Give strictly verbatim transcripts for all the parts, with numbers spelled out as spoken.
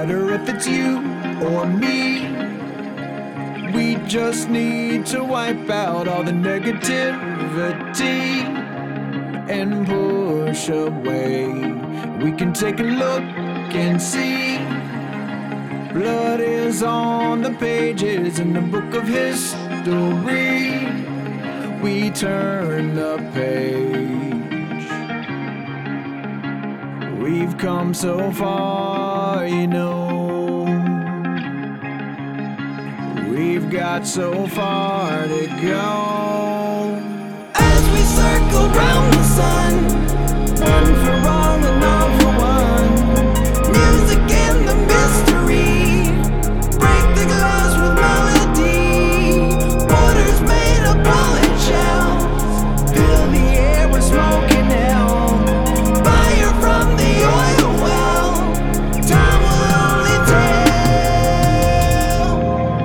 matter if it's you or me. We just need to wipe out all the negativity and push away. We can take a look and see blood is on the pages in the book of history. We turn the page. We've come so far, you know. We've got so far to go. As we circle round the sun, one for all and all for one. Music and the mystery, break the glass with melody. Waters made of polished shells, fill the air with smoke and hell. Fire from the oil well, time will only tell.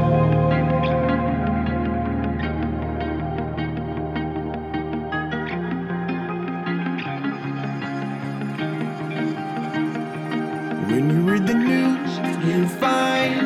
When you read the news, you find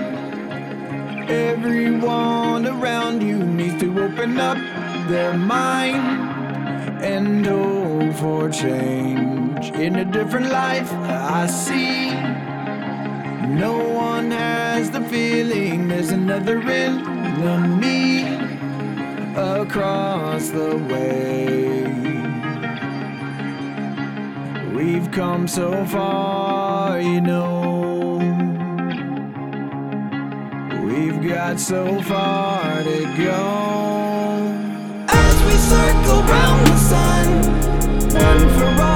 everyone around you needs to open up their mind and hope for change. In a different life, I see no one has the feeling there's another enemy across the way. We've come so far, you know. We've got so far to go. As we circle round the sun, one for all.